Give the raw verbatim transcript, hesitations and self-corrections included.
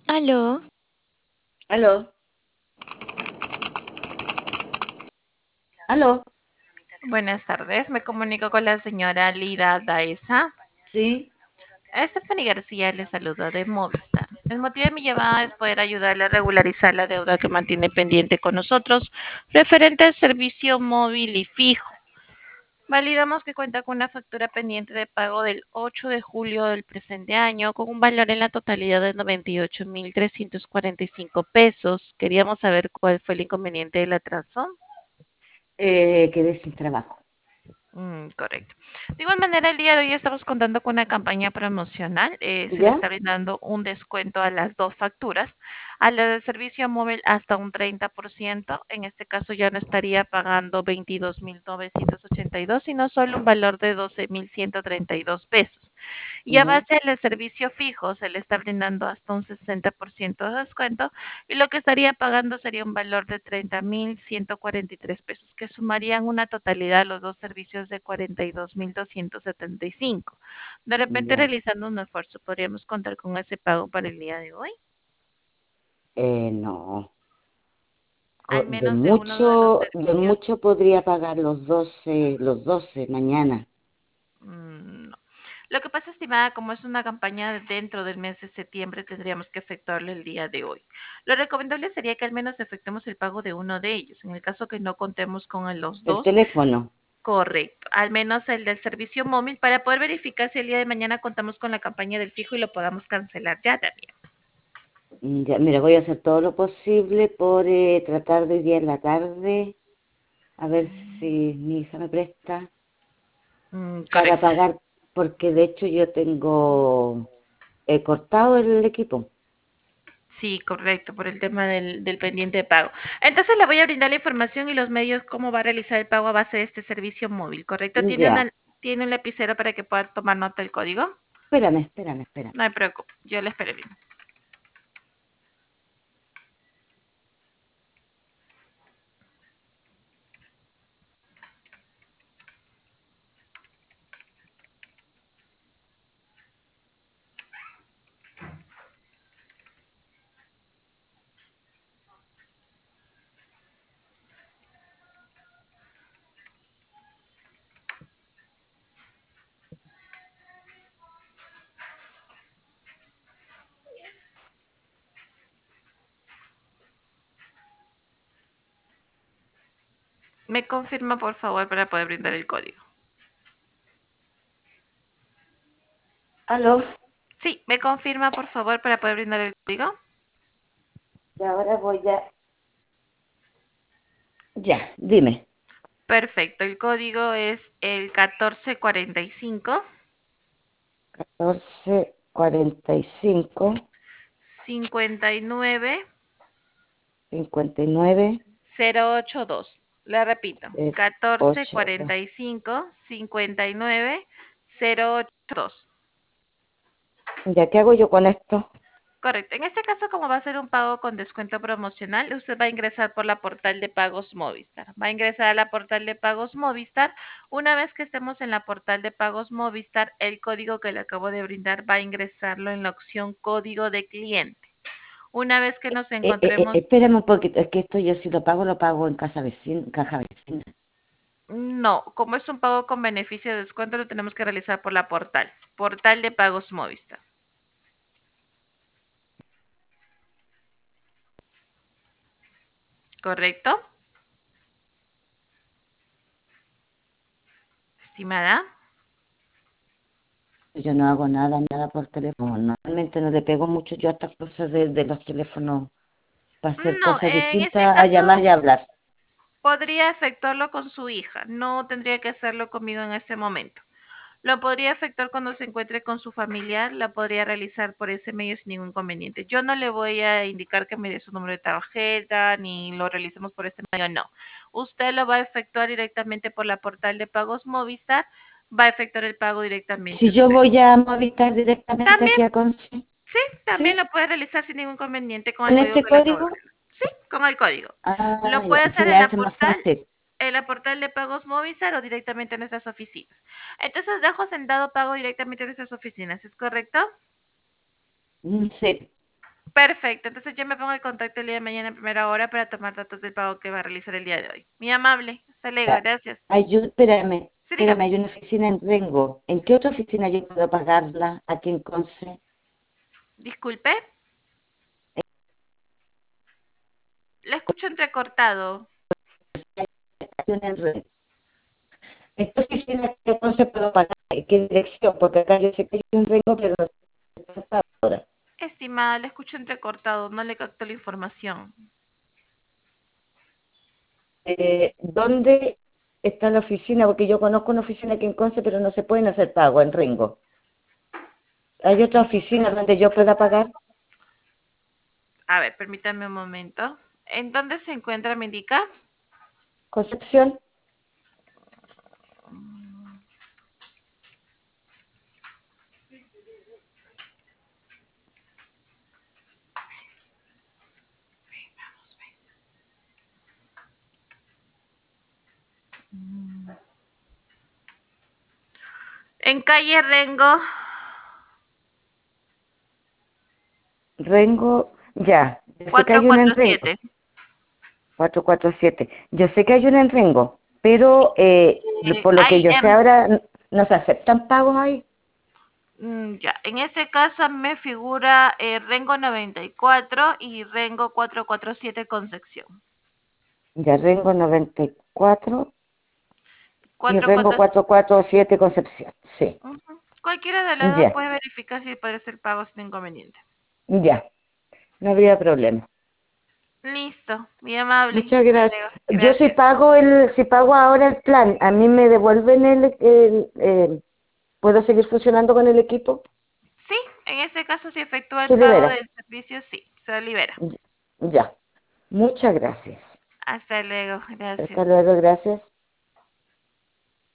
Aló, Aló, aló, Buenas tardes, me comunico con la señora Lida Daesa. sí, Stephanie García le saluda de Movistar. El motivo de mi llamada es poder ayudarle a regularizar la deuda que mantiene pendiente con nosotros referente al servicio móvil y fijo. Validamos que cuenta con una factura pendiente de pago del ocho de julio del presente año con un valor en la totalidad de noventa y ocho mil trescientos cuarenta y cinco pesos. Queríamos saber cuál fue el inconveniente del atraso. eh, quedé sin trabajo. Mm, correcto. De igual manera, el día de hoy estamos contando con una campaña promocional. Eh, se le ¿Ya? está brindando un descuento a las dos facturas. A la del servicio móvil hasta un treinta por ciento. En este caso ya no estaría pagando veintidós mil novecientos ochenta y dos, sino solo un valor de doce mil ciento treinta y dos pesos. Y a Ya, base del servicio fijo se le está brindando hasta un sesenta por ciento de descuento y lo que estaría pagando sería un valor de treinta mil ciento cuarenta y tres pesos, que sumarían una totalidad a los dos servicios de cuarenta y dos mil doscientos setenta y cinco. De repente, ya. realizando un esfuerzo, podríamos contar con ese pago para el día de hoy, Eh, no, al co- de menos de uno de los mucho, de servicios. mucho podría pagar los doce, los doce mañana. Mm, no. Lo que pasa, estimada, como es una campaña dentro del mes de septiembre, tendríamos que efectuarlo el día de hoy. Lo recomendable sería que al menos efectuemos el pago de uno de ellos. En el caso que no contemos con los El dos, teléfono. correcto, al menos el del servicio móvil, para poder verificar si el día de mañana contamos con la campaña del fijo y lo podamos cancelar ya también. Mm, Ya, mira, voy a hacer todo lo posible por eh, tratar de hoy día en la tarde, a ver si mi hija me presta Mm, para correcto. pagar, porque de hecho yo tengo eh, cortado el equipo. Sí, correcto, por el tema del, del pendiente de pago. Entonces le voy a brindar la información y los medios cómo va a realizar el pago a base de este servicio móvil, ¿correcto? ¿Tiene Ya, una, tiene un lapicero para que pueda tomar nota del código? espérame, espérame, espérame. No me preocupe, yo le espero bien. Me confirma, por favor, para poder brindar el código. Aló, Sí, me confirma, por favor, para poder brindar el código. y ahora voy a... Ya, dime. Perfecto, el código es el catorce cuarenta y cinco catorce cuarenta y cinco cincuenta y nueve cincuenta y nueve cero ocho dos. Le repito, catorce ocho cuarenta y cinco cincuenta y nueve cero ocho dos. ¿Ya qué hago yo con esto? Correcto. En este caso, como va a ser un pago con descuento promocional, usted va a ingresar por la portal de pagos Movistar. Va a ingresar a la portal de pagos Movistar. Una vez que estemos en la portal de pagos Movistar, el código que le acabo de brindar va a ingresarlo en la opción código de cliente. Una vez que nos Eh, eh, eh, encontremos, espérame un poquito, es que esto yo si lo pago, lo pago en casa vecina, caja vecina. no, como es un pago con beneficio de descuento, lo tenemos que realizar por la portal, portal de pagos Movistar. ¿Correcto? Estimada. Yo no hago nada, nada por teléfono. Normalmente no le pego mucho yo a estas cosas de, de los teléfonos para hacer No, cosas en este distintas a caso llamar y hablar. podría efectuarlo con su hija, no tendría que hacerlo conmigo en este momento. Lo podría efectuar cuando se encuentre con su familiar, la podría realizar por ese medio sin ningún inconveniente. Yo no le voy a indicar que me dé su número de tarjeta ni lo realicemos por este medio, no. Usted lo va a efectuar directamente por la portal de pagos Movistar, va a efectuar el pago directamente Si yo usted. voy a Movistar directamente También, aquí a Conce, sí, también ¿sí? lo puede realizar sin ningún inconveniente con el ¿Con código este que le acabo de código? brindar. Sí, con el código. Ah, Lo ya, puede se hacer me en la hace más portal, fácil. en la portal de pagos Movistar o directamente en nuestras oficinas. Entonces dejo sentado pago directamente en nuestras oficinas, ¿es correcto? Mm, sí, Perfecto, entonces yo me pongo en contacto el día de mañana a primera hora para tomar datos del pago que va a realizar el día de hoy. Muy amable, hasta luego, Ya. gracias. Hay un- espérame, Sí, espérame, dígame. hay una oficina en Rengo. ¿En qué otra oficina yo puedo pagarla aquí en Conce? Disculpe, le escucho entrecortado. Hay una en Rengo. ¿En qué oficina aquí en Conce puedo pagar? ¿En qué dirección? Porque acá yo sé que hay un Rengo, pero no sé ahora. Estimada, le escucho entrecortado, no le capto la información. Eh, ¿dónde está la oficina? Porque yo conozco una oficina aquí en Conce, pero no se pueden hacer pagos en Rengo. ¿Hay otra oficina donde yo pueda pagar? A ver, permítame un momento. ¿En dónde se encuentra, me indica? Concepción. En calle Rengo. Rengo, ya. Yo sé que hay una en Rengo. cuatrocientos cuarenta y siete. Cuatro cuatro siete. Yo sé que hay una en Rengo, pero eh, Eh, por lo que hay yo sé en, ahora, n- no se aceptan pagos ahí. mm, ya, en ese caso me figura eh, Rengo noventa y cuatro y Rengo cuatrocientos cuarenta y siete Concepción. Ya Rengo noventa y cuatro y Rengo cuatrocientos cuarenta y siete. cuatro cuatro siete Concepción. Sí, Ujú. Cualquiera de las dos ya, puede verificar si puede ser pago sin inconveniente. ya. No habría problema. Listo, muy amable. Muchas Hasta gracias. luego. Yo si Gracias. pago el, si pago ahora el plan, ¿a mí me devuelven el, el, eh, ¿puedo seguir funcionando con el equipo? Sí, en ese caso si efectúa el Se pago libera. del servicio, sí, se libera. Ya. Muchas gracias. Hasta luego, Hasta gracias. luego, gracias.